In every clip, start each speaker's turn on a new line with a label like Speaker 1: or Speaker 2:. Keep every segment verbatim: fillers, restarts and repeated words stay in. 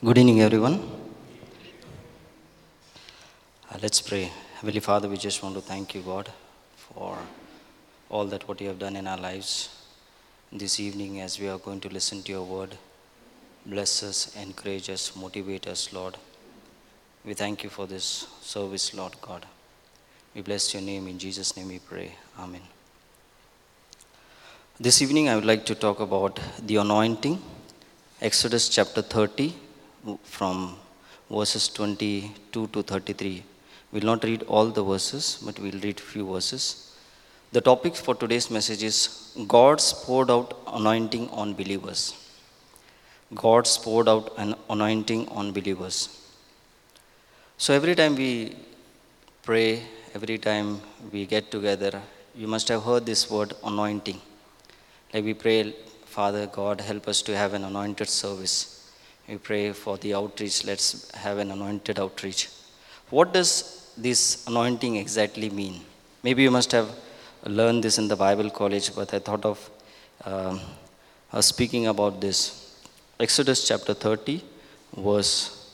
Speaker 1: Good evening, everyone. Uh, let's pray. Heavenly Father, we just want to thank you, God, for all that what you have done in our lives this evening as we are going to listen to your word. Bless us, encourage us, motivate us, Lord. We thank you for this service, Lord God. We bless your name. In Jesus' name we pray. Amen. This evening I would like to talk about the anointing. Exodus chapter thirty from verses twenty-two to thirty-three. We'll not read all the verses, but we'll read few verses. The topic for today's message is God's poured out anointing on believers. God's poured out an anointing on believers. So every time we pray, every time we get together, you must have heard this word anointing. Like we pray, Father God, help us to have an anointed service. We pray for the outreach, let's have an anointed outreach. What does this anointing exactly mean? Maybe you must have learned this in the Bible college, but I thought of um, uh, speaking about this. Exodus chapter thirty, verse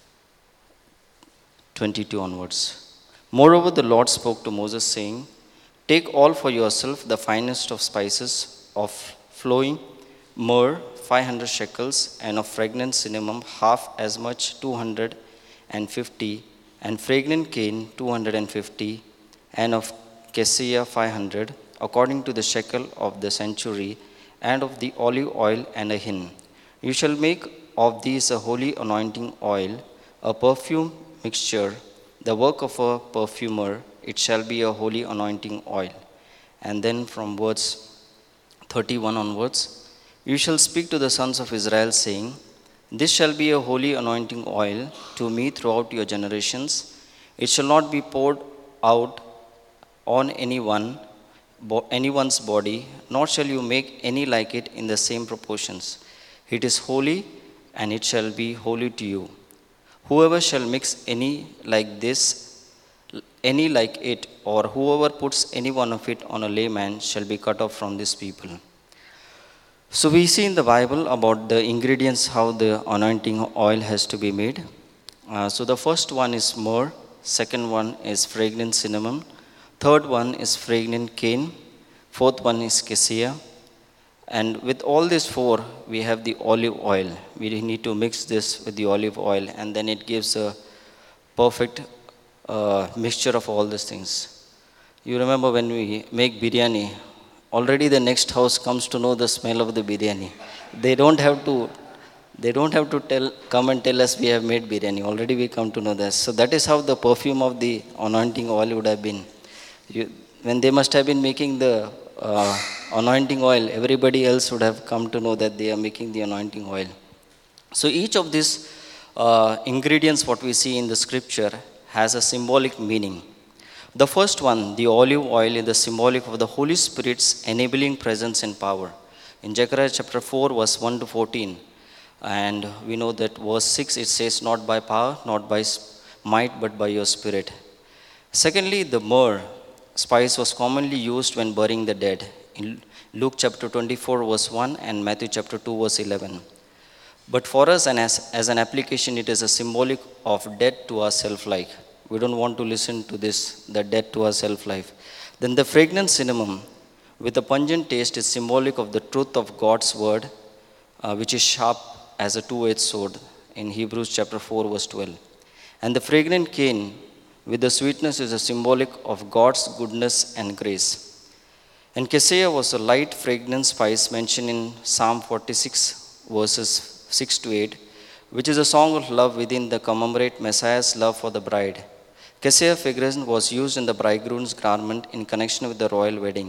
Speaker 1: twenty-two onwards. Moreover, the Lord spoke to Moses, saying, Take all for yourself the finest of spices, of flowing myrrh, five hundred shekels, and of fragrant cinnamon, half as much, two hundred fifty, and fragrant cane, two hundred fifty, and of cassia, five hundred, according to the shekel of the century, and of the olive oil and a hin. You shall make of these a holy anointing oil, a perfume mixture, the work of a perfumer. It shall be a holy anointing oil. And then from words thirty-one onwards, you shall speak to the sons of Israel, saying, This shall be a holy anointing oil to me throughout your generations. It shall not be poured out on anyone, anyone's body, nor shall you make any like it in the same proportions. It is holy, and it shall be holy to you. Whoever shall mix any like this, any like it, or whoever puts any one of it on a layman shall be cut off from this people. So we see in the Bible about the ingredients, how the anointing oil has to be made. Uh, so the first one is myrrh, second one is fragrant cinnamon, third one is fragrant cane, fourth one is cassia. And with all these four, we have the olive oil. We need to mix this with the olive oil, and then it gives a perfect uh, mixture of all these things. You remember when we make biryani, already the next house comes to know the smell of the biryani. They don't have to, they don't have to tell, come and tell us we have made biryani. Already we come to know this. So that is how the perfume of the anointing oil would have been. You, when they must have been making the uh, anointing oil, everybody else would have come to know that they are making the anointing oil. So each of these uh, ingredients, what we see in the scripture, has a symbolic meaning. The first one, the olive oil, is the symbolic of the Holy Spirit's enabling presence and power. In Zechariah chapter four, verse one to fourteen, and we know that verse six, it says, Not by power, not by might, but by your spirit. Secondly, the myrrh spice was commonly used when burying the dead. In Luke chapter twenty-four, verse one, and Matthew chapter two, verse eleven. But for us, and as, as an application, it is a symbolic of death to our self-like. We don't want to listen to this, the death to our self-life. Then the fragrant cinnamon, with a pungent taste, is symbolic of the truth of God's word, uh, which is sharp as a two-edged sword, in Hebrews chapter four, verse twelve. And the fragrant cane, with the sweetness, is a symbolic of God's goodness and grace. And cassia was a light fragrant spice mentioned in Psalm forty-six, verses six to eight, which is a song of love within the commemorate Messiah's love for the bride. Cassia fragrance was used in the bridegroom's garment in connection with the royal wedding.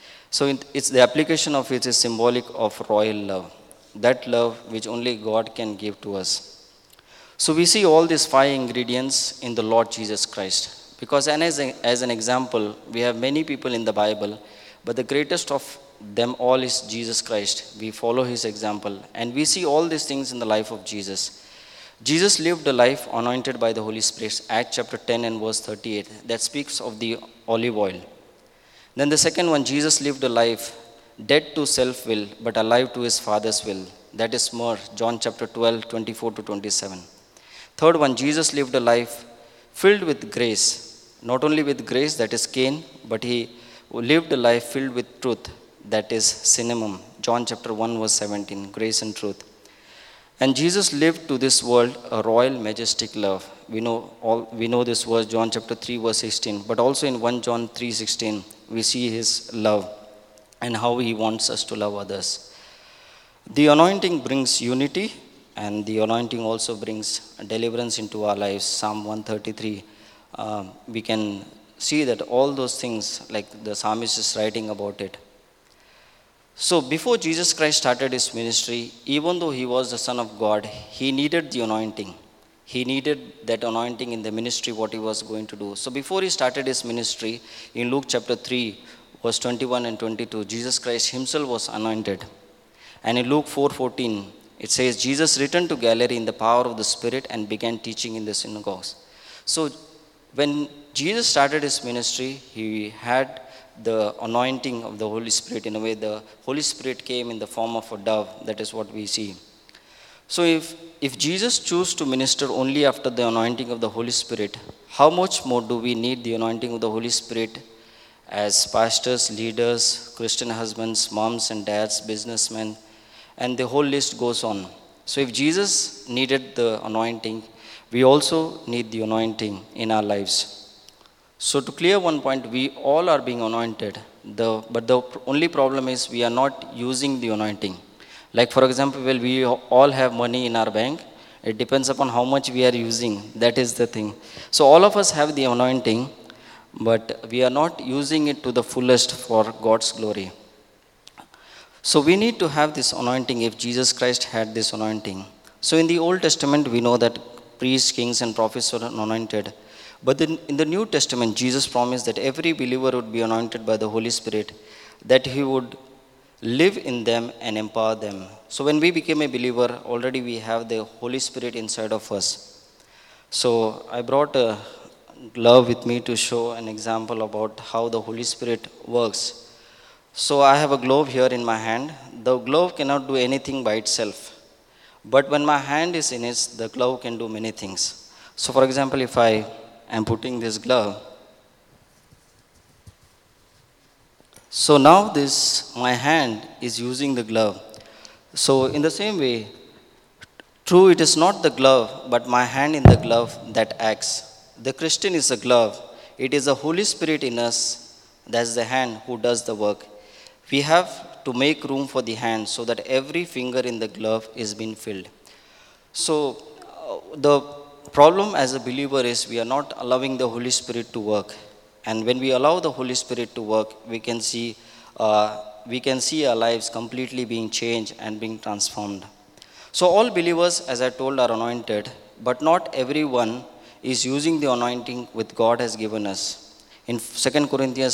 Speaker 1: So it's the application of it is symbolic of royal love, that love which only God can give to us. So we see all these five ingredients in the Lord Jesus Christ. Because as, a, as an example, we have many people in the Bible, but the greatest of them all is Jesus Christ. We follow his example, and we see all these things in the life of Jesus. Jesus lived a life anointed by the Holy Spirit, Acts chapter ten and verse thirty-eight, that speaks of the olive oil. Then the second one, Jesus lived a life dead to self-will, but alive to his Father's will. That is myrrh, John chapter twelve, twenty-four to twenty-seven. Third one, Jesus lived a life filled with grace. Not only with grace, that is Cain, but he lived a life filled with truth, that is cinnamon. John chapter one verse seventeen, grace and truth. And Jesus lived to this world a royal majestic love. We know all we know this verse, John chapter three verse sixteen, but also in First John three sixteen we see his love and how he wants us to love others. The anointing brings unity, and the anointing also brings deliverance into our lives. Psalm one thirty-three, um, we can see that all those things, like the psalmist is writing about it. So before Jesus Christ started his ministry, even though he was the Son of God, he needed the anointing. He needed that anointing in the ministry, what he was going to do. So before he started his ministry, in Luke chapter three, verse twenty-one and twenty-two, Jesus Christ himself was anointed. And in Luke four fourteen, it says, Jesus returned to Galilee in the power of the Spirit and began teaching in the synagogues. So when Jesus started his ministry, he had the anointing of the Holy Spirit. In a way, the Holy Spirit came in the form of a dove. That is what we see. So if, if Jesus chose to minister only after the anointing of the Holy Spirit, how much more do we need the anointing of the Holy Spirit as pastors, leaders, Christian husbands, moms and dads, businessmen, and the whole list goes on. So if Jesus needed the anointing, we also need the anointing in our lives. So to clear one point, we all are being anointed, the, but the only problem is we are not using the anointing. Like for example, well, we all have money in our bank. It depends upon how much we are using. That is the thing. So all of us have the anointing, but we are not using it to the fullest for God's glory. So we need to have this anointing if Jesus Christ had this anointing. So in the Old Testament, we know that priests, kings, and prophets were anointed. But then in the New Testament, Jesus promised that every believer would be anointed by the Holy Spirit, that he would live in them and empower them. So when we became a believer, already we have the Holy Spirit inside of us. So I brought a glove with me to show an example about how the Holy Spirit works. So I have a glove here in my hand. The glove cannot do anything by itself. But when my hand is in it, the glove can do many things. So for example, if I am putting this glove, so now this, my hand is using the glove. So in the same way, true, it is not the glove, but my hand in the glove that acts. The Christian is a glove. It is the Holy Spirit in us, that's the hand who does the work. We have to make room for the hand so that every finger in the glove is being filled. So uh, the problem as a believer is we are not allowing the Holy Spirit to work. And when we allow the Holy Spirit to work, we can see uh, we can see our lives completely being changed and being transformed. So all believers, as I told, are anointed, but not everyone is using the anointing which God has given us. In Second Corinthians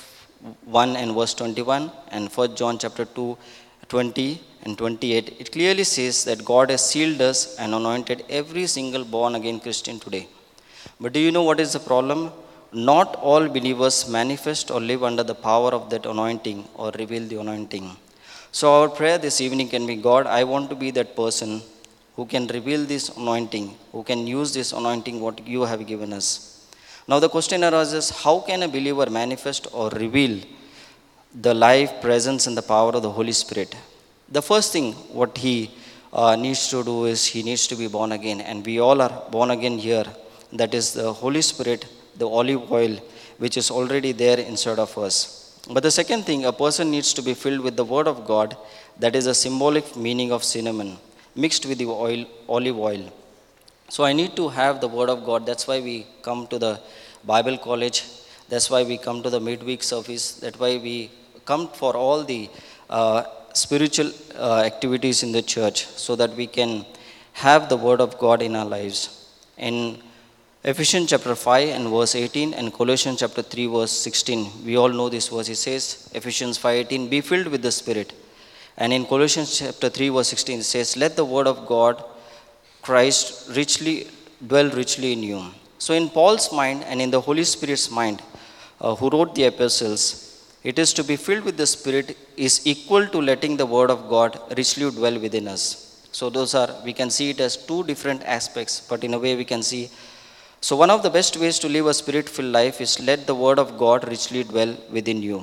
Speaker 1: one and verse twenty-one and First John chapter two, twenty and twenty-eight, it clearly says that God has sealed us and anointed every single born again Christian today. But do you know what is the problem? Not all believers manifest or live under the power of that anointing or reveal the anointing. So our prayer this evening can be, God, I want to be that person who can reveal this anointing, who can use this anointing what you have given us. Now the question arises, how can a believer manifest or reveal the life, presence, and the power of the Holy Spirit? The first thing what he uh, needs to do is he needs to be born again, and we all are born again here. That is the Holy Spirit, the olive oil, which is already there inside of us. But the second thing, a person needs to be filled with the Word of God, that is a symbolic meaning of cinnamon, mixed with the oil, olive oil. So I need to have the Word of God. That's why we come to the Bible college. That's why we come to the midweek service. That's why we come for all the uh, spiritual uh, activities in the church, so that we can have the Word of God in our lives. In Ephesians chapter five and verse eighteen and Colossians chapter three verse sixteen, we all know this verse. It says, Ephesians five eighteen, be filled with the Spirit. And in Colossians chapter three verse sixteen, it says, let the Word of God, Christ, richly dwell richly in you. So in Paul's mind and in the Holy Spirit's mind, uh, who wrote the epistles, It is to be filled with the Spirit is equal to letting the Word of God richly dwell within us. So those are, we can see it as two different aspects, but in a way we can see. So one of the best ways to live a Spirit-filled life is let the Word of God richly dwell within you.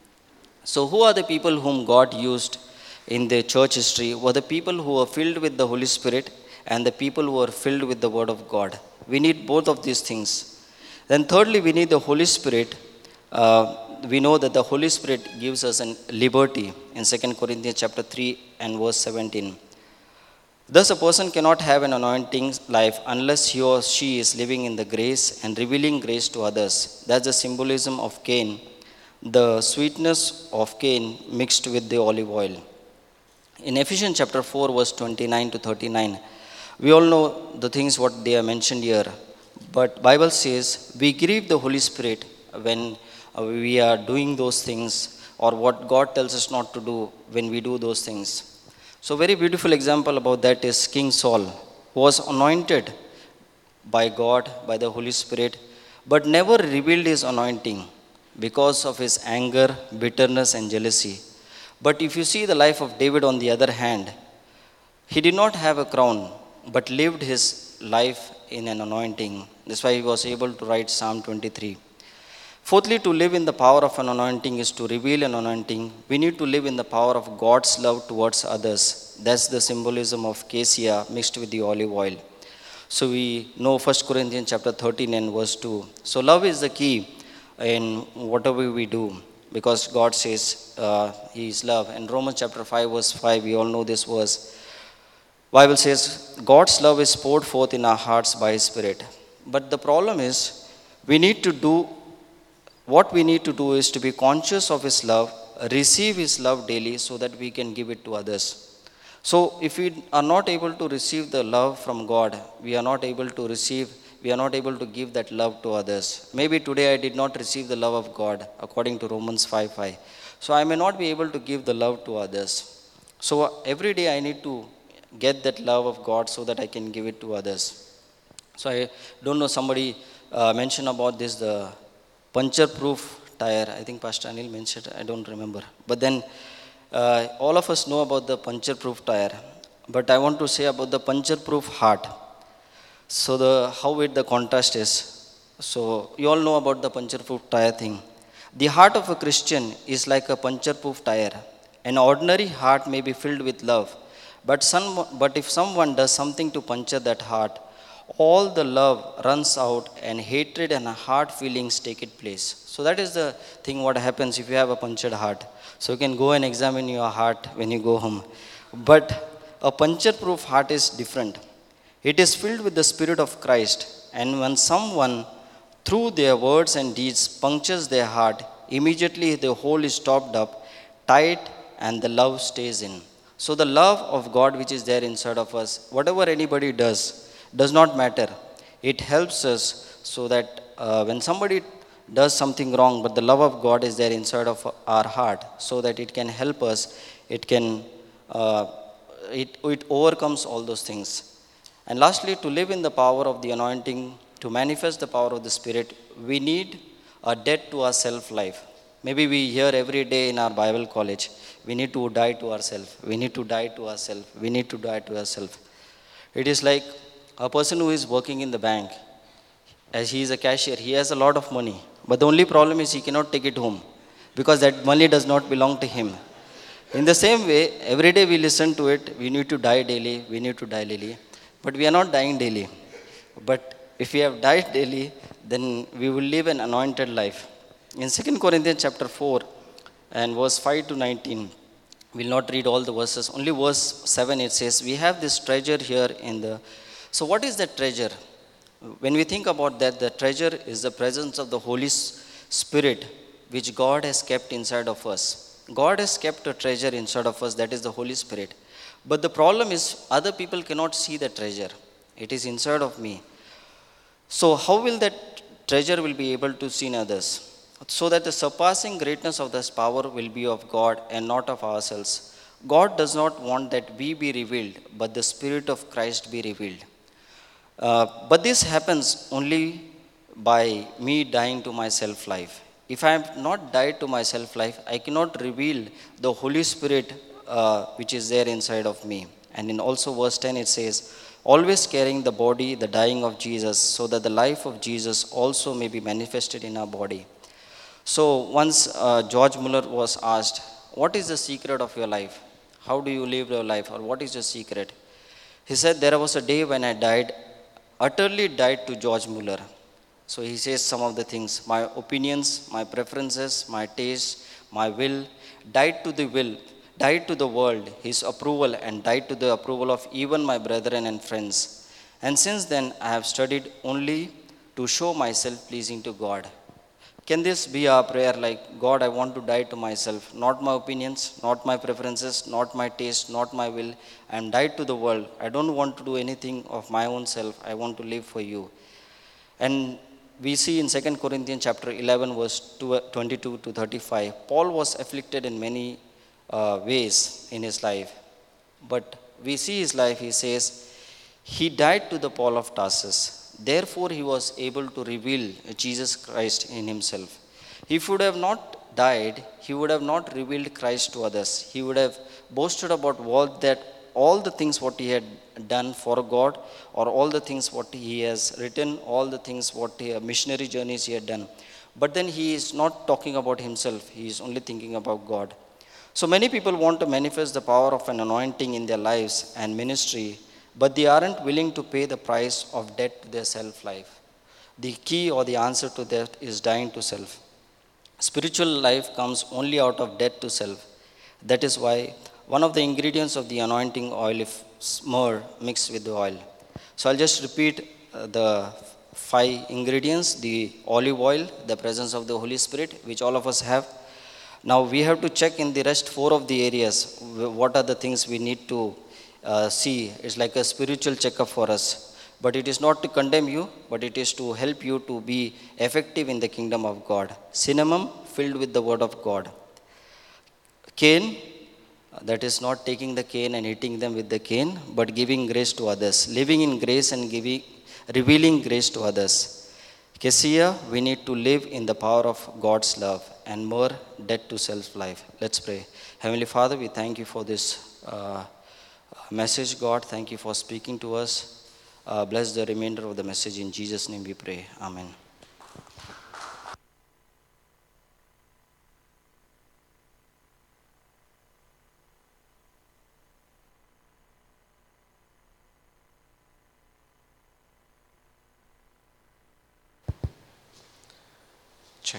Speaker 1: So who are the people whom God used in the church history? Were the people who were filled with the Holy Spirit and the people who are filled with the Word of God. We need both of these things. Then thirdly, we need the Holy Spirit. Uh, we know that the Holy Spirit gives us an liberty in Second Corinthians chapter three and verse seventeen. Thus a person cannot have an anointing life unless he or she is living in the grace and revealing grace to others. That's the symbolism of Cain, the sweetness of Cain mixed with the olive oil. In Ephesians chapter four verse twenty-nine to thirty-nine, we all know the things what they are mentioned here. But Bible says we grieve the Holy Spirit when uh, we are doing those things, or what God tells us not to do when we do those things. So very beautiful example about that is King Saul, who was anointed by God, by the Holy Spirit, but never revealed his anointing because of his anger, bitterness and jealousy. But if you see the life of David on the other hand, he did not have a crown, but lived his life in an anointing. That's why he was able to write Psalm twenty-three. Fourthly, to live in the power of an anointing is to reveal an anointing. We need to live in the power of God's love towards others. That's the symbolism of cassia mixed with the olive oil. So we know First Corinthians chapter thirteen and verse two. So love is the key in whatever we do, because God says uh, He is love. And Romans chapter five verse five, we all know this verse. Bible says God's love is poured forth in our hearts by His Spirit. But the problem is we need to do, what we need to do is to be conscious of His love, receive His love daily so that we can give it to others. So if we are not able to receive the love from God, we are not able to receive, we are not able to give that love to others. Maybe today I did not receive the love of God according to Romans five five. So I may not be able to give the love to others. So every day I need to get that love of God so that I can give it to others. So I don't know, somebody uh, mentioned about this, the puncture proof tire. I think Pastor Anil mentioned, I don't remember. But then uh, all of us know about the puncture proof tire. But I want to say about the puncture proof heart. So the how it the contrast is. So you all know about the puncture proof tire thing. The heart of a Christian is like a puncture proof tire. An ordinary heart may be filled with love, but some, but if someone does something to puncture that heart, all the love runs out and hatred and hard feelings take its place. So that is the thing what happens if you have a punctured heart. So you can go and examine your heart when you go home. But a puncture proof heart is different. It is filled with the Spirit of Christ, and when someone through their words and deeds punctures their heart, immediately the hole is stopped up tight and the love stays in. So the love of God which is there inside of us, whatever anybody does, does not matter. It helps us so that uh, when somebody does something wrong, but the love of God is there inside of our heart, so that it can help us, it can, uh, it, it overcomes all those things. And lastly, to live in the power of the anointing, to manifest the power of the Spirit, we need a death to our self-life. Maybe we hear every day in our Bible college, we need to die to ourselves, we need to die to ourselves, we need to die to ourselves. It is like a person who is working in the bank, as he is a cashier, he has a lot of money, but the only problem is he cannot take it home because that money does not belong to him. In the same way, every day we listen to it, we need to die daily, we need to die daily, but we are not dying daily. But if we have died daily, then we will live an anointed life. In Second Corinthians chapter four and verse five to nineteen, we will not read all the verses, only verse seven it says, we have this treasure here in the. So what is that treasure? When we think about that, the treasure is the presence of the Holy Spirit which God has kept inside of us. God has kept a treasure inside of us, that is the Holy Spirit. But the problem is other people cannot see the treasure. It is inside of me. So how will that treasure will be able to see in others? So that the surpassing greatness of this power will be of God and not of ourselves. God does not want that we be revealed, but the Spirit of Christ be revealed. Uh, but this happens only by me dying to my self-life. If I have not died to my self life, I cannot reveal the Holy Spirit uh, which is there inside of me. And in also verse ten it says, always carrying the body, the dying of Jesus, so that the life of Jesus also may be manifested in our body. So once uh, George Muller was asked, what is the secret of your life? How do you live your life? Or what is your secret? He said, there was a day when I died, utterly died to George Muller. So he says some of the things, my opinions, my preferences, my taste, my will, died to the will, died to the world, his approval, and died to the approval of even my brethren and friends. And since then, I have studied only to show myself pleasing to God. Can this be our prayer like, God, I want to die to myself, not my opinions, not my preferences, not my taste, not my will. I am died to the world. I don't want to do anything of my own self. I want to live for you. And we see in Second Corinthians chapter eleven, verse twenty-two to thirty-five, Paul was afflicted in many uh, ways in his life. But we see his life, he says, he died to the Paul of Tarsus. Therefore, he was able to reveal Jesus Christ in himself. If he would have not died, he would have not revealed Christ to others. He would have boasted about all that, all the things what he had done for God, or all the things what he has written, all the things what he, missionary journeys he had done. But then he is not talking about himself. He is only thinking about God. So many people want to manifest the power of an anointing in their lives and ministry, but they aren't willing to pay the price of death to their self life. The key or the answer to that is dying to self. Spiritual life comes only out of death to self. That is why one of the ingredients of the anointing oil is myrrh mixed with the oil. So I'll just repeat uh, the five ingredients: the olive oil, the presence of the Holy Spirit, which all of us have. Now we have to check in the rest four of the areas. What are the things we need to uh, see? It's like a spiritual checkup for us. But it is not to condemn you, but it is to help you to be effective in the kingdom of God. Cinnamon filled with the word of God. Cane, that is not taking the cane and hitting them with the cane, but giving grace to others. Living in grace and giving, revealing grace to others. Kessia, we need to live in the power of God's love, and more death to self-life. Let's pray. Heavenly Father, we thank you for this uh, message, God. Thank you for speaking to us. Uh, bless the remainder of the message. In Jesus' name we pray. Amen.
Speaker 2: Check.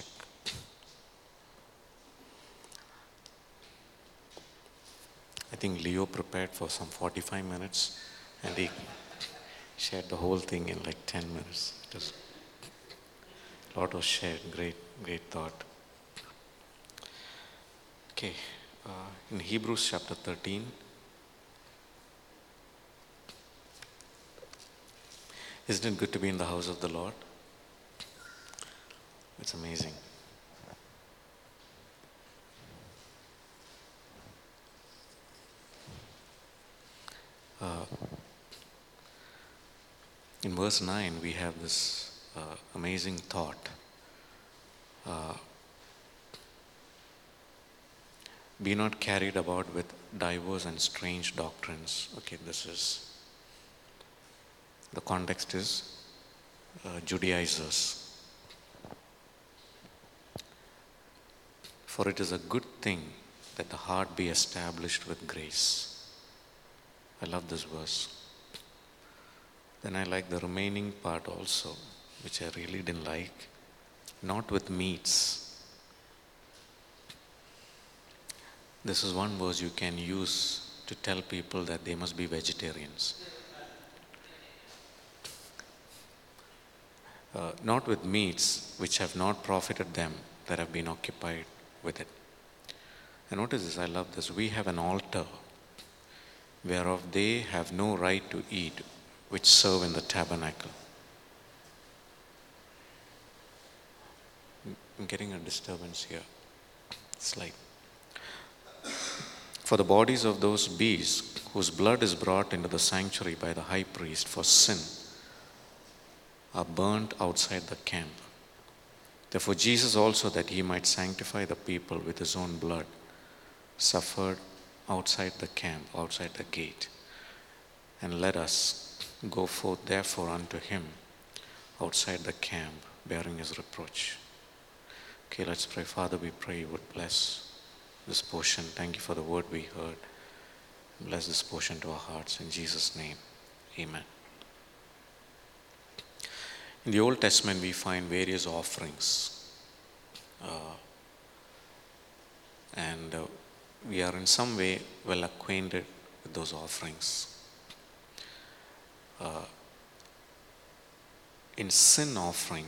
Speaker 2: I think Leo prepared for some forty-five minutes and he shared the whole thing in like ten minutes. It was, a lot was shared. Great, great thought. Okay, uh, in Hebrews chapter thirteen, isn't it good to be in the house of the Lord? It's amazing. Uh, in verse nine, we have this uh, amazing thought. Uh, Be not carried about with diverse and strange doctrines. Okay, this is, the context is uh, Judaizers. For it is a good thing that the heart be established with grace. I love this verse. Then I like the remaining part also, which I really didn't like. Not with meats. This is one verse you can use to tell people that they must be vegetarians. Uh, not with meats which have not profited them that have been occupied with it. And notice this, I love this. We have an altar whereof they have no right to eat, which serve in the tabernacle. I'm getting a disturbance here. Slight. For the bodies of those beasts whose blood is brought into the sanctuary by the high priest for sin are burnt outside the camp. Therefore, Jesus also, that he might sanctify the people with his own blood, suffered outside the camp, outside the gate. And let us go forth therefore unto him outside the camp, bearing his reproach. Okay, let's pray. Father, we pray you would bless this portion. Thank you for the word we heard. Bless this portion to our hearts. In Jesus' name, amen. In the Old Testament, we find various offerings. Uh, and uh, we are in some way well acquainted with those offerings. Uh, in sin offering,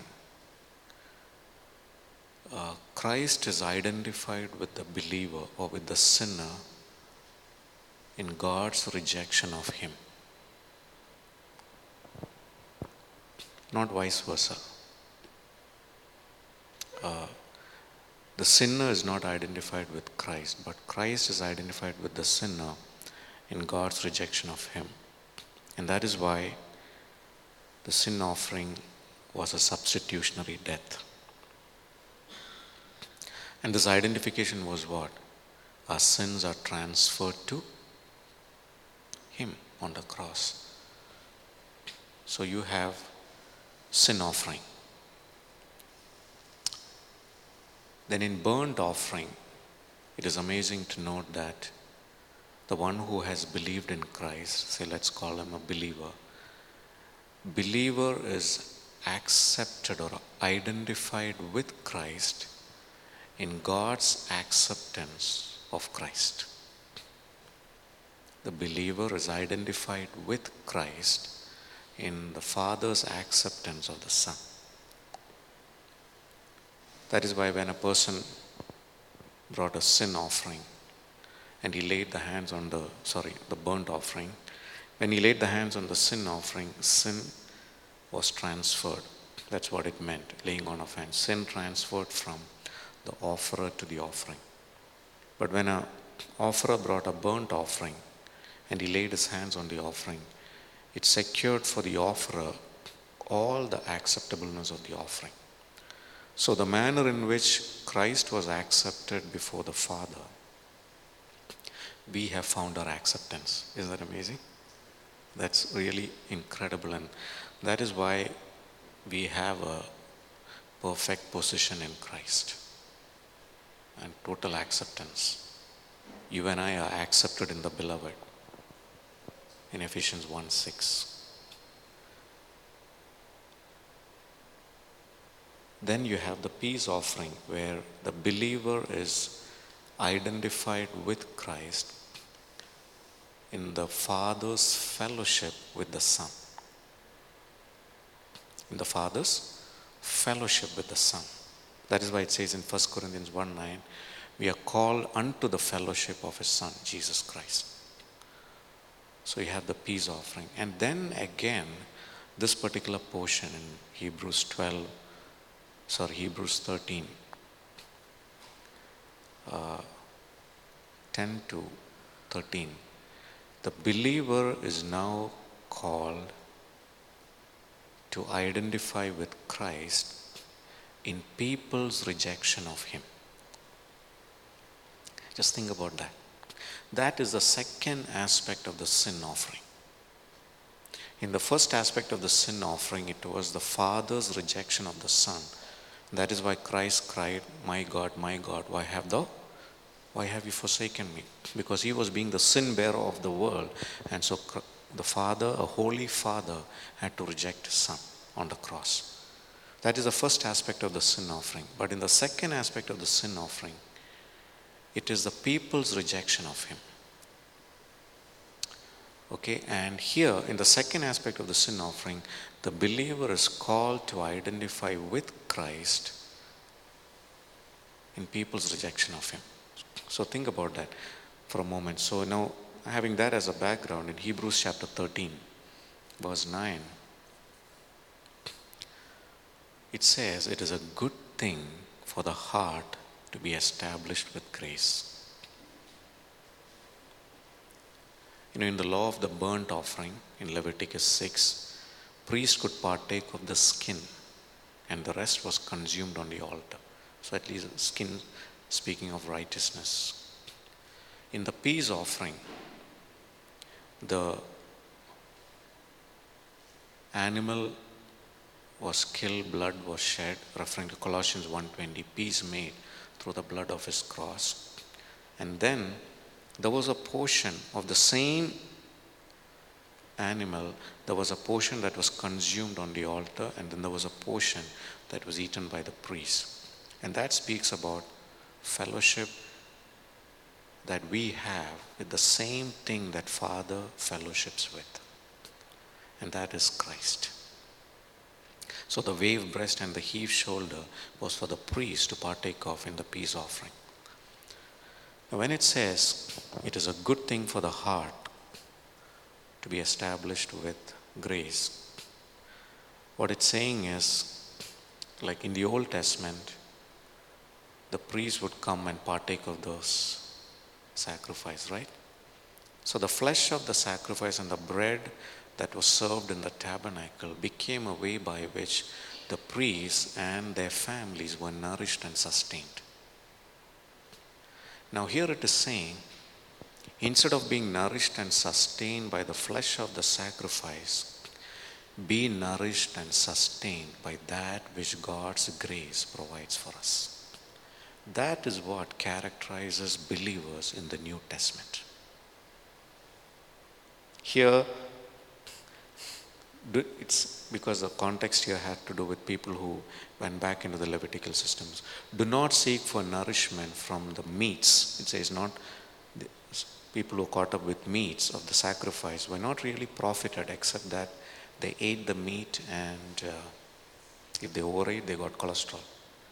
Speaker 2: uh, Christ is identified with the believer or with the sinner in God's rejection of him, not vice versa. Uh, the sinner is not identified with Christ, but Christ is identified with the sinner in God's rejection of him. And that is why the sin offering was a substitutionary death. And this identification was what? Our sins are transferred to him on the cross. So you have sin offering. Then in burnt offering, it is amazing to note that the one who has believed in Christ, say let's call him a believer, believer is accepted or identified with Christ in God's acceptance of Christ. The believer is identified with Christ in the Father's acceptance of the Son. That is why when a person brought a sin offering and he laid the hands on the, sorry, the burnt offering, when he laid the hands on the sin offering, sin was transferred. That's what it meant, laying on of hands. Sin transferred from the offerer to the offering. But when an offerer brought a burnt offering and he laid his hands on the offering, it secured for the offerer all the acceptableness of the offering. So the manner in which Christ was accepted before the Father, we have found our acceptance. Isn't that amazing? That's really incredible, and that is why we have a perfect position in Christ and total acceptance. You and I are accepted in the Beloved in Ephesians one six. Then you have the peace offering, where the believer is identified with Christ in the Father's fellowship with the Son. In the Father's fellowship with the Son. That is why it says in First Corinthians one nine, we are called unto the fellowship of his Son, Jesus Christ. So you have the peace offering. And then again, this particular portion in Hebrews twelve, sorry, Hebrews thirteen, uh, ten to thirteen. The believer is now called to identify with Christ in people's rejection of him. Just think about that. That is the second aspect of the sin offering. In the first aspect of the sin offering, it was the Father's rejection of the Son. That is why Christ cried, my God, my God, why have thou, why have you forsaken me? Because he was being the sin bearer of the world. And so the Father, a holy Father, had to reject his Son on the cross. That is the first aspect of the sin offering. But in the second aspect of the sin offering, it is the people's rejection of him. Okay, and here in the second aspect of the sin offering, the believer is called to identify with Christ in people's rejection of him. So think about that for a moment. So now, having that as a background, in Hebrews chapter thirteen, verse nine, it says, it is a good thing for the heart to be established with grace. You know, in the law of the burnt offering, in Leviticus six, priest could partake of the skin and the rest was consumed on the altar. So at least skin, speaking of righteousness. In the peace offering, the animal was killed, blood was shed, referring to Colossians one twenty, peace made through the blood of his cross. And then there was a portion of the same animal, there was a portion that was consumed on the altar, and then there was a portion that was eaten by the priest. And that speaks about fellowship that we have with the same thing that Father fellowships with, and that is Christ. So the waved breast and the heaved shoulder was for the priest to partake of in the peace offering. Now when it says it is a good thing for the heart to be established with grace, what it's saying is, like in the Old Testament, the priest would come and partake of those sacrifice, right? So the flesh of the sacrifice and the bread that was served in the tabernacle became a way by which the priests and their families were nourished and sustained. Now here it is saying, instead of being nourished and sustained by the flesh of the sacrifice, be nourished and sustained by that which God's grace provides for us. That is what characterizes believers in the New Testament. Here, it's because the context here had to do with people who went back into the Levitical systems. Do not seek for nourishment from the meats. It says not, the people who caught up with meats of the sacrifice were not really profited, except that they ate the meat, and uh, if they overate, they got cholesterol.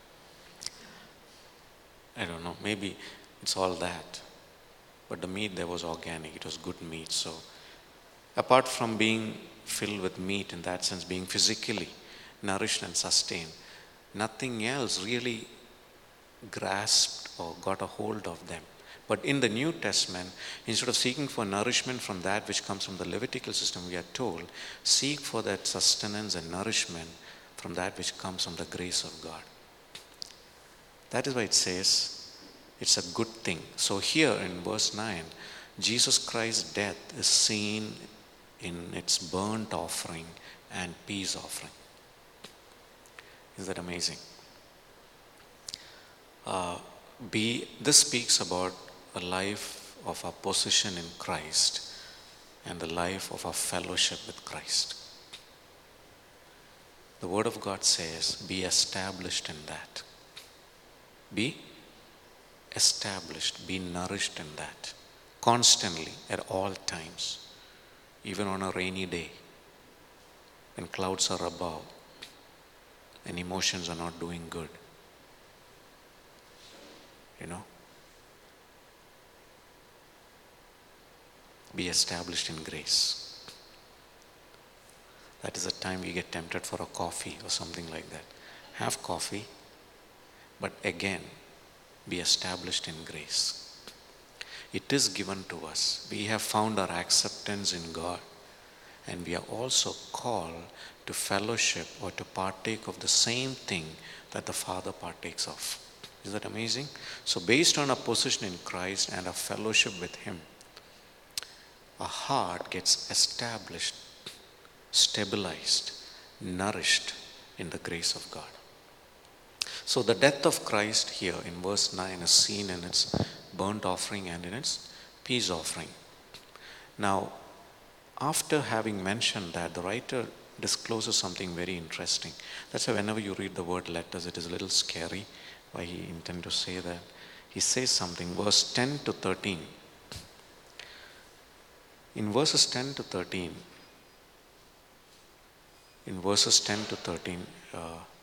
Speaker 2: I don't know, maybe it's all that. But the meat there was organic, it was good meat. So apart from being filled with meat, in that sense, being physically nourished and sustained, nothing else really grasped or got a hold of them. But in the New Testament, instead of seeking for nourishment from that which comes from the Levitical system, we are told, seek for that sustenance and nourishment from that which comes from the grace of God. That is why it says it's a good thing. So here in verse nine, Jesus Christ's death is seen in its burnt offering and peace offering. Is that amazing? Uh, be, this speaks about a life of our position in Christ and the life of our fellowship with Christ. The Word of God says, be established in that. Be established, be nourished in that, constantly, at all times. Even on a rainy day, when clouds are above and emotions are not doing good. You know? Be established in grace. That is the time we get tempted for a coffee or something like that. Have coffee, but again, be established in grace. It is given to us. We have found our acceptance in God, and we are also called to fellowship or to partake of the same thing that the Father partakes of. Is that amazing? So based on our position in Christ and our fellowship with Him, our heart gets established, stabilized, nourished in the grace of God. So the death of Christ here in verse nine is seen in its burnt offering and in its peace offering. Now, after having mentioned that, the writer discloses something very interesting. That's why whenever you read the word let us, it is a little scary why he intended to say that. He says something, verse ten to thirteen. In verses ten to thirteen, in verses ten to thirteen, uh,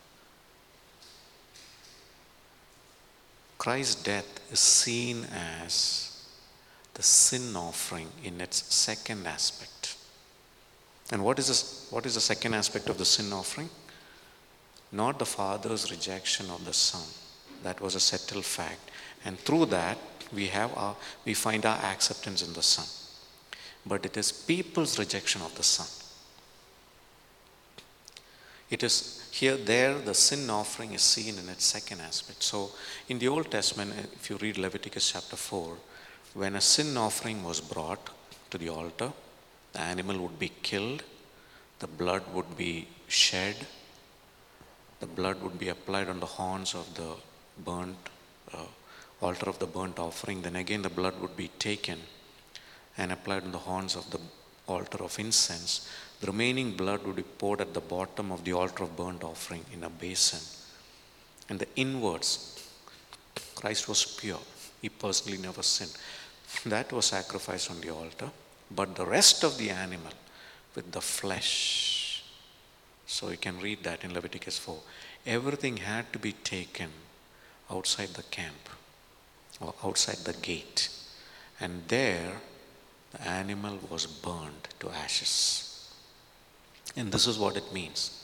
Speaker 2: Christ's death is seen as the sin offering in its second aspect. And what is this, what is the second aspect of the sin offering? Not the Father's rejection of the Son. That was a settled fact. And through that, we have our, we find our acceptance in the Son. But it is people's rejection of the Son. It is Here, there, the sin offering is seen in its second aspect. So, in the Old Testament, if you read Leviticus chapter four, when a sin offering was brought to the altar, the animal would be killed, the blood would be shed, the blood would be applied on the horns of the burnt uh, altar of the burnt offering. Then again, the blood would be taken and applied on the horns of the altar of incense. The remaining blood would be poured at the bottom of the altar of burnt offering in a basin. And the inwards, Christ was pure. He personally never sinned. That was sacrificed on the altar. But the rest of the animal with the flesh. So you can read that in Leviticus four. Everything had to be taken outside the camp or outside the gate. And there, the animal was burned to ashes. And this is what it means.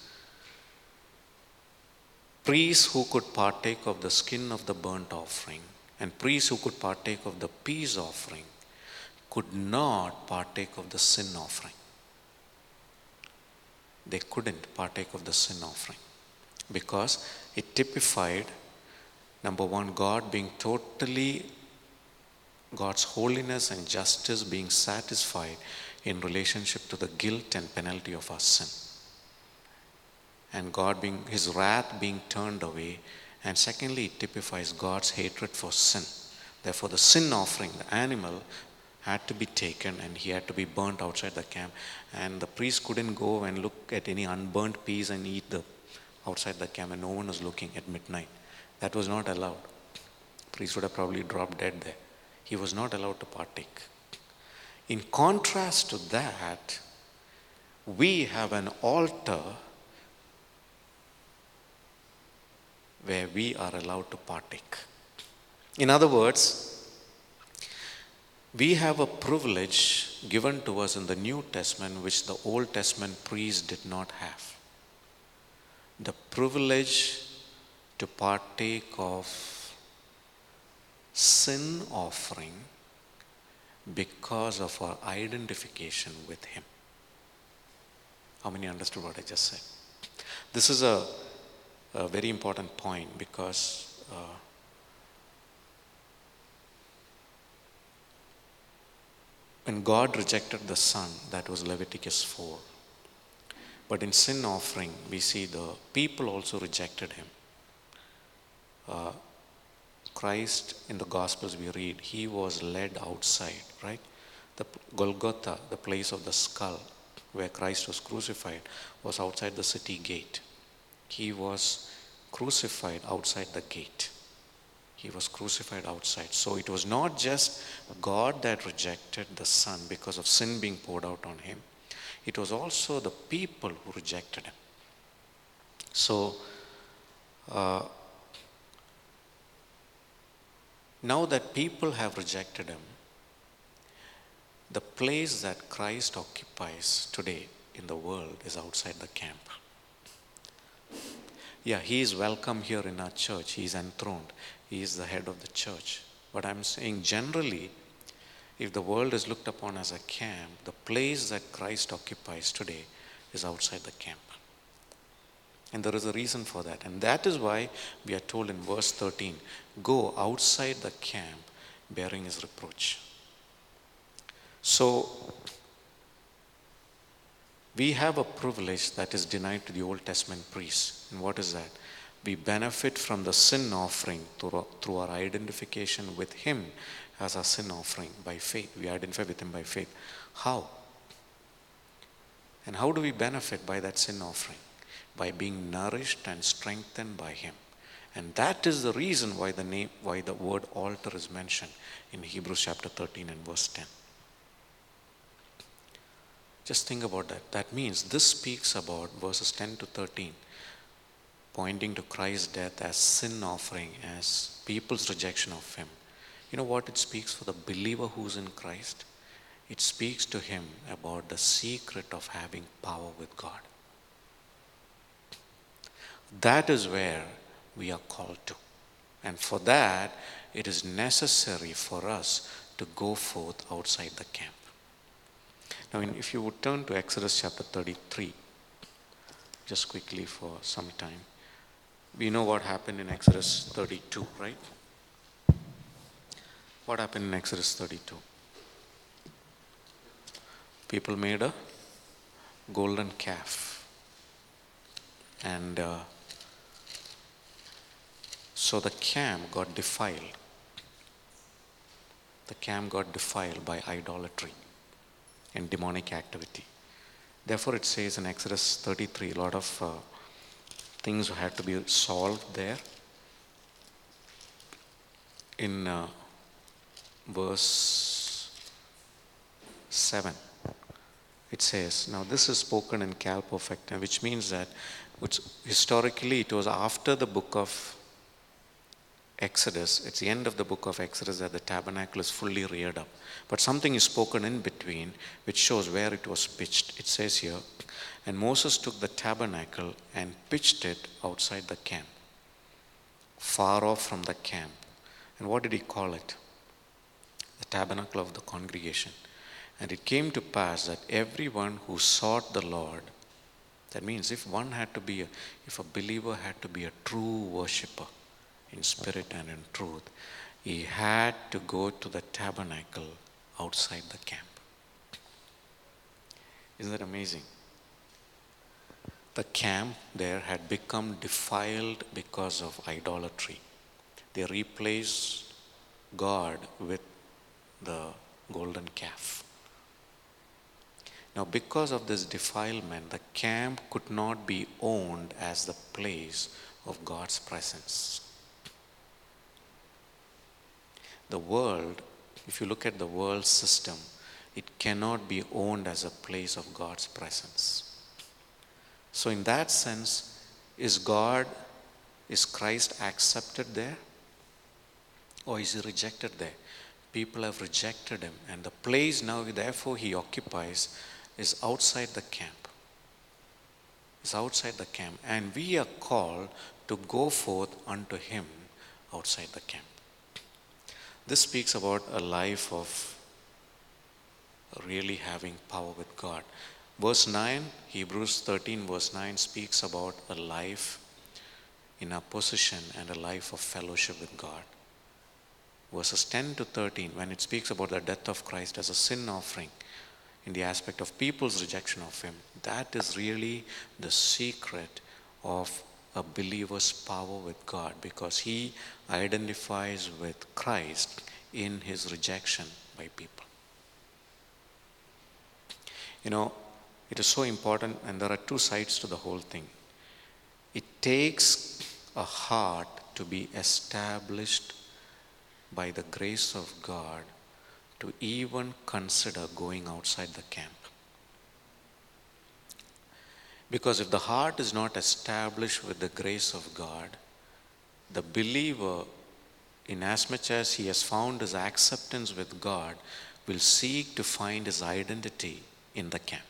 Speaker 2: Priests who could partake of the skin of the burnt offering and priests who could partake of the peace offering could not partake of the sin offering. They couldn't partake of the sin offering because it typified, number one, God being totally, God's holiness and justice being satisfied in relationship to the guilt and penalty of our sin. And God being, his wrath being turned away. And secondly, it typifies God's hatred for sin. Therefore, the sin offering, the animal, had to be taken and he had to be burnt outside the camp. And the priest couldn't go and look at any unburnt piece and eat the outside the camp, and no one was looking at midnight. That was not allowed. The priest would have probably dropped dead there. He was not allowed to partake. In contrast to that, we have an altar where we are allowed to partake. In other words, we have a privilege given to us in the New Testament which the Old Testament priests did not have. The privilege to partake of sin offering because of our identification with him. How many understood what I just said? This is a, a very important point because uh, when God rejected the Son, that was Leviticus four. But in sin offering, we see the people also rejected him. Uh, Christ, in the Gospels we read, he was led outside, right? The Golgotha, the place of the skull where Christ was crucified, was outside the city gate. He was crucified outside the gate. He was crucified outside. So it was not just God that rejected the Son because of sin being poured out on him. It was also the people who rejected him. So, uh, now that people have rejected him, the place that Christ occupies today in the world is outside the camp. Yeah, he is welcome here in our church. He is enthroned. He is the head of the church. But I'm saying generally, if the world is looked upon as a camp, the place that Christ occupies today is outside the camp. And there is a reason for that. And that is why we are told in verse thirteen, go outside the camp bearing his reproach. So, we have a privilege that is denied to the Old Testament priests. And what is that? We benefit from the sin offering through, through our identification with him as our sin offering by faith. We identify with him by faith. How? And how do we benefit by that sin offering? By being nourished and strengthened by him. And that is the reason why the name, why the word altar is mentioned in Hebrews chapter thirteen and verse ten. Just think about that. That means this speaks about verses ten to thirteen, pointing to Christ's death as sin offering, as people's rejection of him. You know what it speaks for the believer who's in Christ? It speaks to him about the secret of having power with God. That is where we are called to. And for that, it is necessary for us to go forth outside the camp. Now, if you would turn to Exodus chapter thirty-three. just quickly for some time. We know what happened in Exodus thirty-two, right? What happened in Exodus thirty-two? People made a golden calf. And uh, so the camp got defiled. The camp got defiled by idolatry and demonic activity. Therefore, it says in Exodus thirty-three, a lot of uh, things had to be solved there. In uh, verse seven, it says, now this is spoken in Cal Perfecta, which means that which historically it was after the book of Exodus, it's the end of the book of Exodus that the tabernacle is fully reared up. But something is spoken in between which shows where it was pitched. It says here, and Moses took the tabernacle and pitched it outside the camp, far off from the camp. And what did he call it? The tabernacle of the congregation. And it came to pass that everyone who sought the Lord, that means if one had to be, a, if a believer had to be a true worshipper in spirit and in truth, he had to go to the tabernacle outside the camp. Isn't that amazing? The camp there had become defiled because of idolatry. They replaced God with the golden calf. Now, because of this defilement, the camp could not be owned as the place of God's presence. The world, if you look at the world system, it cannot be owned as a place of God's presence. So in that sense, is God, is Christ accepted there? Or is he rejected there? People have rejected him, and the place now therefore he occupies is outside the camp. It's outside the camp. And we are called to go forth unto him outside the camp. This speaks about a life of really having power with God. Verse nine, Hebrews thirteen verse nine speaks about a life in a position and a life of fellowship with God. Verses ten to thirteen, when it speaks about the death of Christ as a sin offering in the aspect of people's rejection of him, that is really the secret of a believer's power with God, because he identifies with Christ in his rejection by people. You know, it is so important, and there are two sides to the whole thing. It takes a heart to be established by the grace of God to even consider going outside the camp. Because if the heart is not established with the grace of God, the believer, in as much as he has found his acceptance with God, will seek to find his identity in the camp.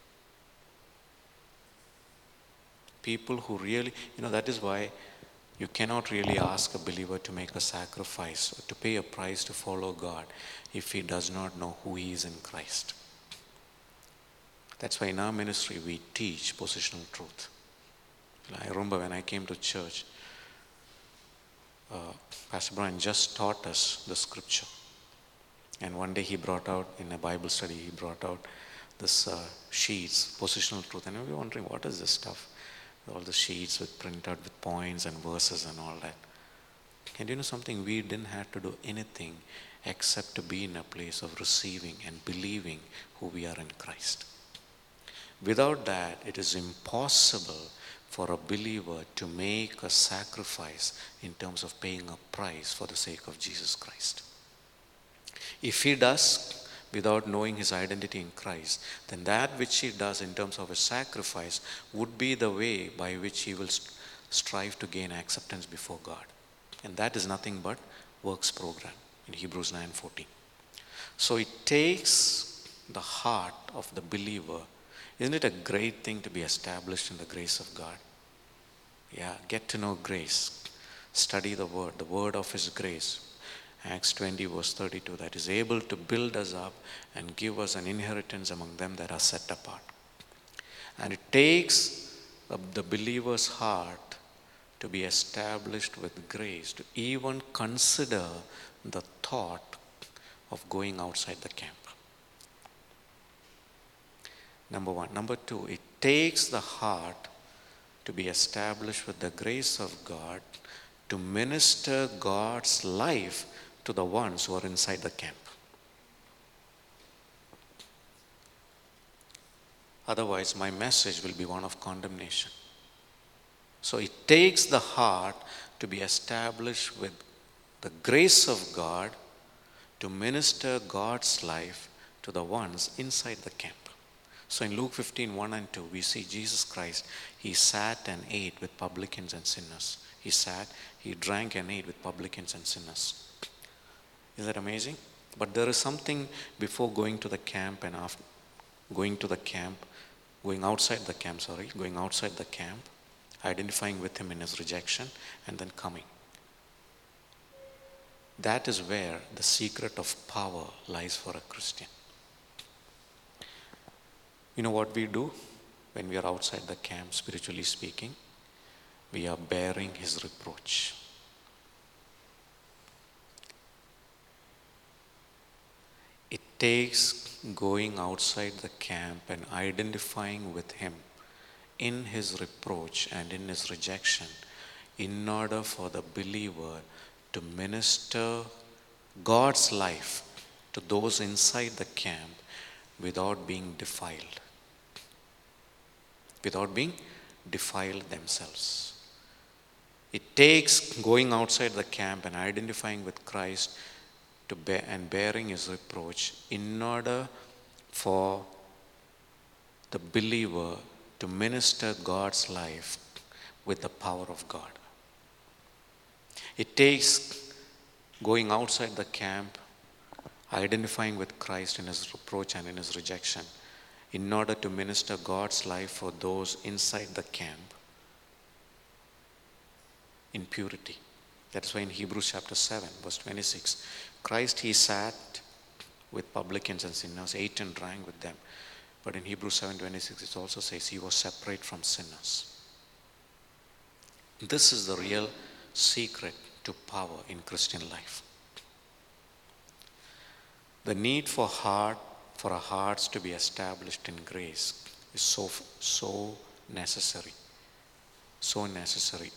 Speaker 2: People who really, you know, that is why you cannot really ask a believer to make a sacrifice or to pay a price to follow God if he does not know who he is in Christ. That's why in our ministry we teach positional truth. I remember when I came to church, uh, Pastor Brian just taught us the scripture. And one day he brought out, in a Bible study, he brought out this uh, sheets, positional truth. And we were wondering, what is this stuff? All the sheets with printed with points and verses and all that. And you know something? We didn't have to do anything except to be in a place of receiving and believing who we are in Christ. Without that, it is impossible for a believer to make a sacrifice in terms of paying a price for the sake of Jesus Christ. If he does without knowing his identity in Christ, then that which he does in terms of a sacrifice would be the way by which he will strive to gain acceptance before God. And that is nothing but works program in Hebrews nine fourteen. So it takes the heart of the believer. Isn't it a great thing to be established in the grace of God? Yeah, get to know grace. Study the word, the word of his grace. Acts twenty verse thirty-two, that is able to build us up and give us an inheritance among them that are set apart. And it takes the, the believer's heart to be established with grace, to even consider the thought of going outside the camp. Number one. Number two, it takes the heart to be established with the grace of God to minister God's life to the ones who are inside the camp. Otherwise, my message will be one of condemnation. So it takes the heart to be established with the grace of God to minister God's life to the ones inside the camp. So in Luke fifteen, one and two, we see Jesus Christ, he sat and ate with publicans and sinners. He sat, he drank and ate with publicans and sinners. Is that amazing? But there is something before going to the camp and after going to the camp, going outside the camp, sorry, going outside the camp, identifying with him in his rejection, and then coming. That is where the secret of power lies for a Christian. You know what we do when we are outside the camp, spiritually speaking? We are bearing his reproach. It takes going outside the camp and identifying with him in his reproach and in his rejection in order for the believer to minister God's life to those inside the camp without being defiled. Without being defiled themselves. It takes going outside the camp and identifying with Christ to bear, and bearing his reproach in order for the believer to minister God's life with the power of God. It takes going outside the camp, identifying with Christ in his reproach and in his rejection in order to minister God's life for those inside the camp in purity. That's why in Hebrews chapter seven, verse twenty-six, Christ, he sat with publicans and sinners, ate and drank with them. But in Hebrews seven twenty-six, it also says he was separate from sinners. This is the real secret to power in Christian life. The need for heart, for our hearts to be established in grace is so, so necessary. So necessary.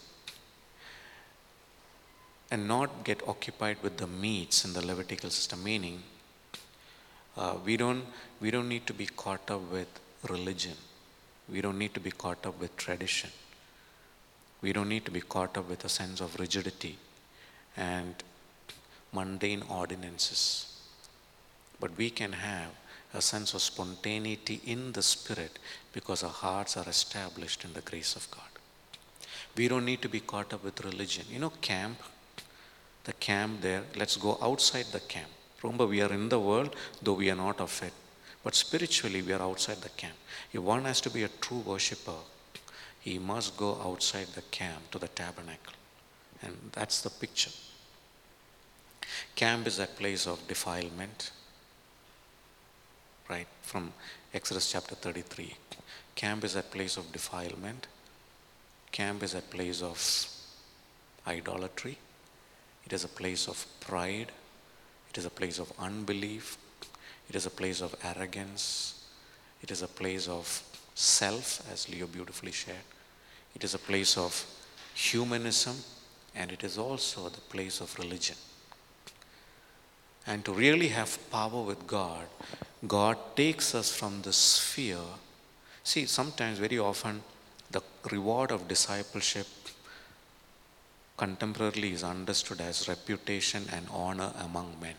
Speaker 2: And not get occupied with the meats in the Levitical system, meaning uh, we don't we don't need to be caught up with religion. We don't need to be caught up with tradition. We don't need to be caught up with a sense of rigidity and mundane ordinances. But we can have a sense of spontaneity in the Spirit because our hearts are established in the grace of God. We don't need to be caught up with religion. You know, camp, the camp there, let's go outside the camp. Remember, we are in the world, though we are not of it. But spiritually, we are outside the camp. If one has to be a true worshipper, he must go outside the camp to the tabernacle. And that's the picture. Camp is that place of defilement. Right, from Exodus chapter thirty-three. Camp is a place of defilement. Camp is a place of idolatry. It is a place of pride. It is a place of unbelief. It is a place of arrogance. It is a place of self, as Leo beautifully shared. It is a place of humanism, and it is also the place of religion. And to really have power with God, God takes us from the sphere. See, sometimes, very often, the reward of discipleship contemporarily is understood as reputation and honor among men.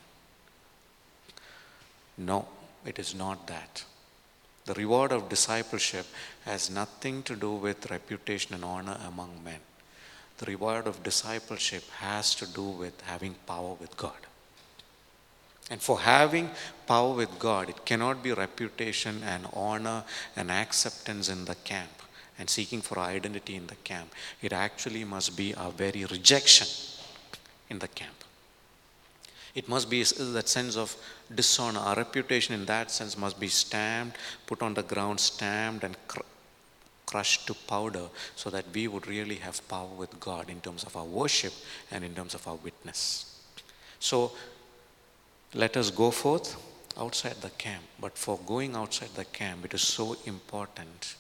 Speaker 2: No, it is not that. The reward of discipleship has nothing to do with reputation and honor among men. The reward of discipleship has to do with having power with God. And for having power with God, it cannot be reputation and honor and acceptance in the camp and seeking for identity in the camp. It actually must be our very rejection in the camp. It must be that sense of dishonor. Our reputation in that sense must be stamped, put on the ground, stamped and cr- crushed to powder so that we would really have power with God in terms of our worship and in terms of our witness. So let us go forth outside the camp. But for going outside the camp, it is so important.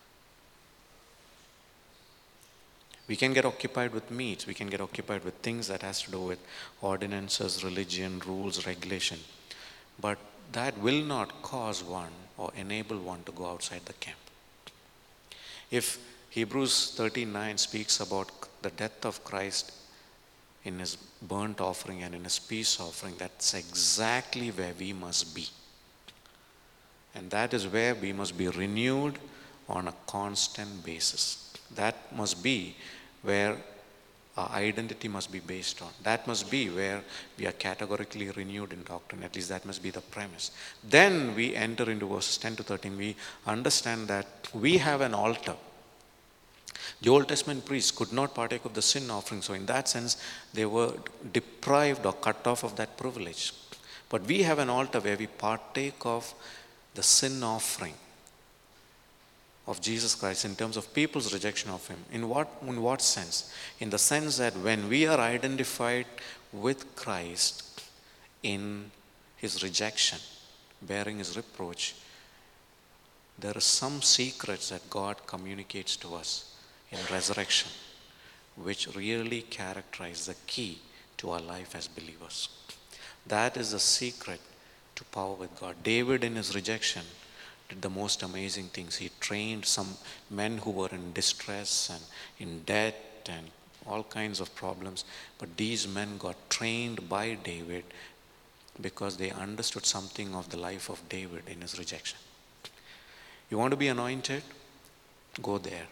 Speaker 2: We can get occupied with meats. We can get occupied with things that has to do with ordinances, religion, rules, regulation. But that will not cause one or enable one to go outside the camp. If Hebrews thirteen nine speaks about the death of Christ in his burnt offering and in his peace offering, that's exactly where we must be. And that is where we must be renewed on a constant basis. That must be where our identity must be based on. That must be where we are categorically renewed in doctrine. At least that must be the premise. Then we enter into verses ten to thirteen. We understand that we have an altar. The Old Testament priests could not partake of the sin offering. So in that sense, they were deprived or cut off of that privilege. But we have an altar where we partake of the sin offering of Jesus Christ in terms of people's rejection of him. In what, in what sense? In the sense that when we are identified with Christ in his rejection, bearing his reproach, there are some secrets that God communicates to us in resurrection, which really characterize the key to our life as believers. That is the secret to power with God. David, in his rejection, did the most amazing things. He trained some men who were in distress and in debt and all kinds of problems. But these men got trained by David because they understood something of the life of David in his rejection. You want to be anointed? Go there.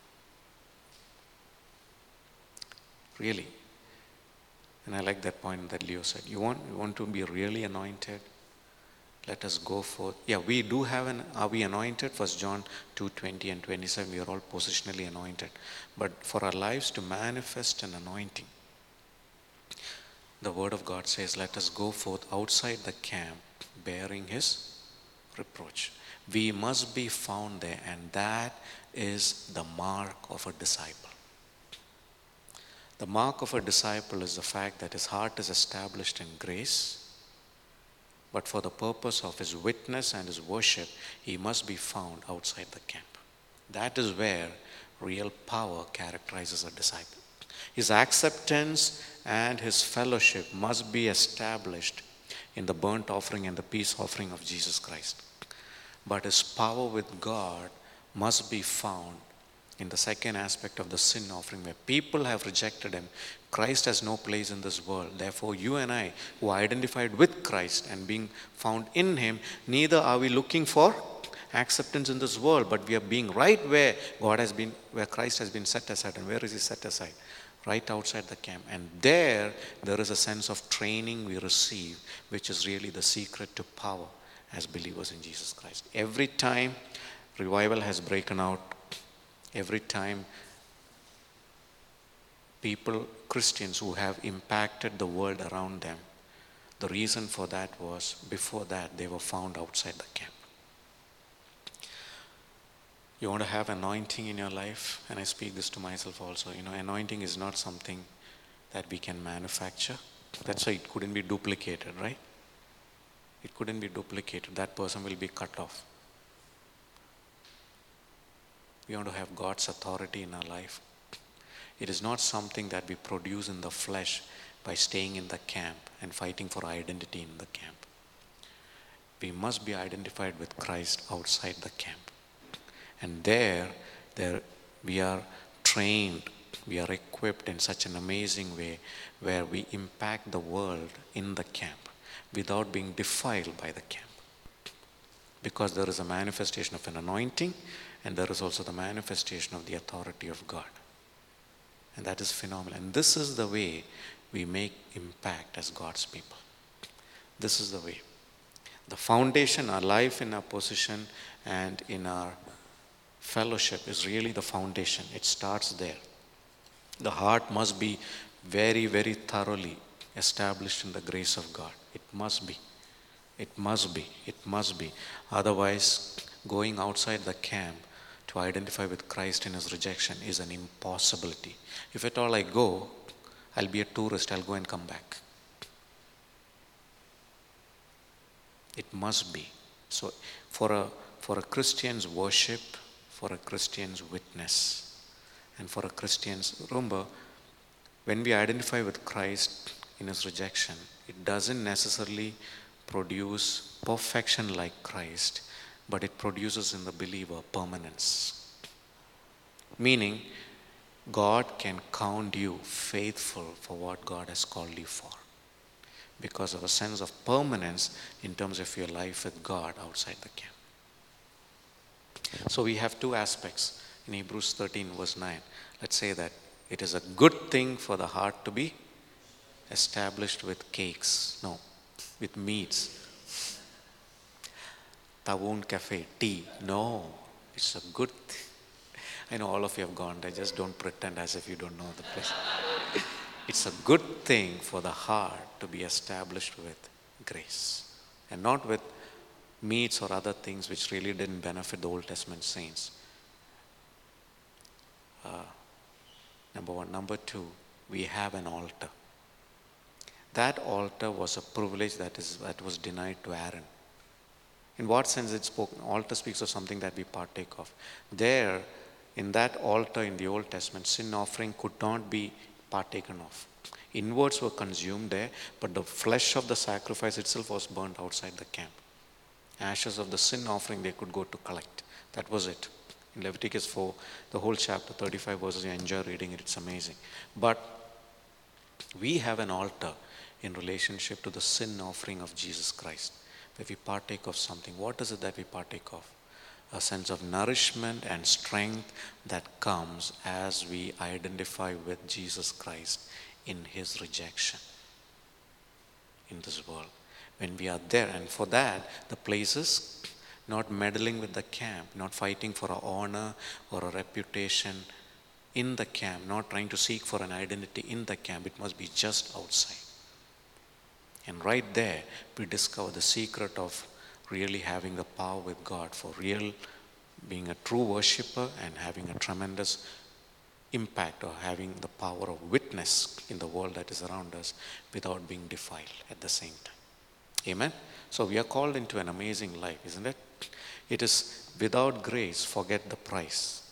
Speaker 2: Really. And I like that point that Leo said. You want, you want to be really anointed? Let us go forth. Yeah, we do have an, are we anointed? First John two twenty and twenty-seven, we are all positionally anointed. But for our lives to manifest an anointing, the word of God says, let us go forth outside the camp bearing his reproach. We must be found there, and that is the mark of a disciple. The mark of a disciple is the fact that his heart is established in grace, but for the purpose of his witness and his worship, he must be found outside the camp. That is where real power characterizes a disciple. His acceptance and his fellowship must be established in the burnt offering and the peace offering of Jesus Christ. But his power with God must be found in the second aspect of the sin offering, where people have rejected him. Christ has no place in this world. Therefore, you and I, who are identified with Christ and being found in him, neither are we looking for acceptance in this world, but we are being right where God has been, where Christ has been set aside. And where is he set aside? Right outside the camp. And there, there is a sense of training we receive, which is really the secret to power as believers in Jesus Christ. Every time revival has broken out, every time people, Christians who have impacted the world around them, the reason for that was, before that, they were found outside the camp. You want to have anointing in your life, and I speak this to myself also. You know, anointing is not something that we can manufacture. That's why it couldn't be duplicated, right? It couldn't be duplicated. That person will be cut off. We want to have God's authority in our life. It is not something that we produce in the flesh by staying in the camp and fighting for identity in the camp. We must be identified with Christ outside the camp. And there, there we are trained, we are equipped in such an amazing way where we impact the world in the camp without being defiled by the camp. Because there is a manifestation of an anointing, and there is also the manifestation of the authority of God. And that is phenomenal. And this is the way we make impact as God's people. This is the way. The foundation, our life in our position and in our fellowship is really the foundation. It starts there. The heart must be very, very thoroughly established in the grace of God. It must be. It must be. It must be. Otherwise, going outside the camp to identify with Christ in his rejection is an impossibility. If at all I go, I'll be a tourist, I'll go and come back. It must be. So for a for a Christian's worship, for a Christian's witness, and for a Christian's, remember, when we identify with Christ in his rejection, it doesn't necessarily produce perfection like Christ, but it produces in the believer permanence. Meaning, God can count you faithful for what God has called you for, because of a sense of permanence in terms of your life with God outside the camp. So we have two aspects in Hebrews thirteen verse nine. Let's say that it is a good thing for the heart to be established with cakes, no, with meats. Tawun Cafe, tea, no, it's a good thing. I know all of you have gone there, just don't pretend as if you don't know the place. It's a good thing for the heart to be established with grace, and not with meats or other things which really didn't benefit the Old Testament saints. Uh, number one. Number two, we have an altar. That altar was a privilege that is that was denied to Aaron. In what sense it spoke? Altar speaks of something that we partake of. There, in that altar in the Old Testament, sin offering could not be partaken of. Inwards were consumed there, but the flesh of the sacrifice itself was burnt outside the camp. Ashes of the sin offering they could go to collect. That was it. In Leviticus four, the whole chapter, thirty-five verses, you enjoy reading it, it's amazing. But we have an altar in relationship to the sin offering of Jesus Christ, where we partake of something. What is it that we partake of? A sense of nourishment and strength that comes as we identify with Jesus Christ in his rejection in this world. When we are there, and for that, the place is not meddling with the camp, not fighting for an honor or a reputation in the camp, not trying to seek for an identity in the camp. It must be just outside. And right there, we discover the secret of really having the power with God, for real being a true worshipper and having a tremendous impact, or having the power of witness in the world that is around us without being defiled at the same time. Amen? So we are called into an amazing life, isn't it? It is without grace, forget the price.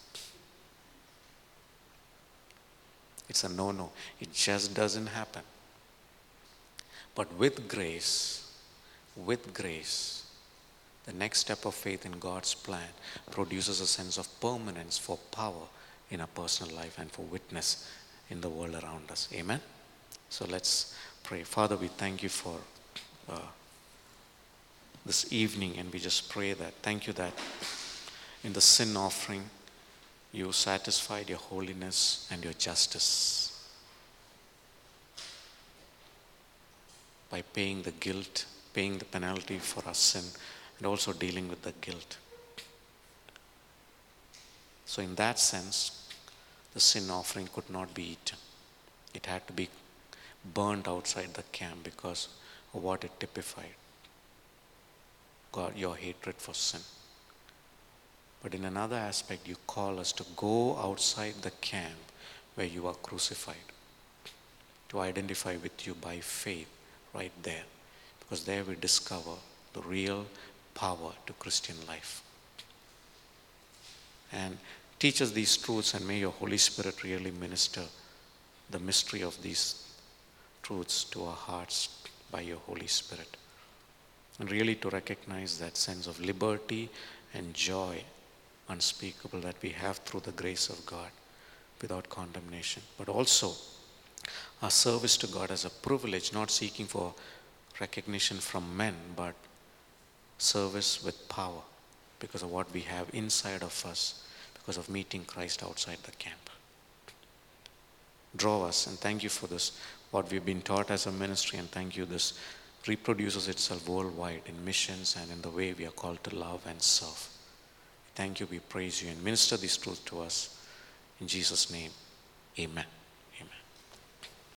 Speaker 2: It's a no-no. It just doesn't happen. But with grace, with grace, the next step of faith in God's plan produces a sense of permanence for power in our personal life and for witness in the world around us. Amen? So let's pray. Father, we thank you for uh, this evening, and we just pray that, thank you that in the sin offering, you satisfied your holiness and your justice by paying the guilt, paying the penalty for our sin, and also dealing with the guilt. So in that sense, the sin offering could not be eaten. It had to be burned outside the camp because of what it typified. God, your hatred for sin. But in another aspect, you call us to go outside the camp where you are crucified, to identify with you by faith right there, because there we discover the real power to Christian life. And teach us these truths, and may your Holy Spirit really minister the mystery of these truths to our hearts by your Holy Spirit. And really to recognize that sense of liberty and joy unspeakable that we have through the grace of God without condemnation. But also our service to God as a privilege, not seeking for recognition from men, but service with power because of what we have inside of us, because of meeting Christ outside the camp. Draw us, and thank you for this, what we've been taught as a ministry, and thank you this reproduces itself worldwide in missions and in the way we are called to love and serve. Thank you, we praise you, and minister these truths to us. In Jesus' name, amen.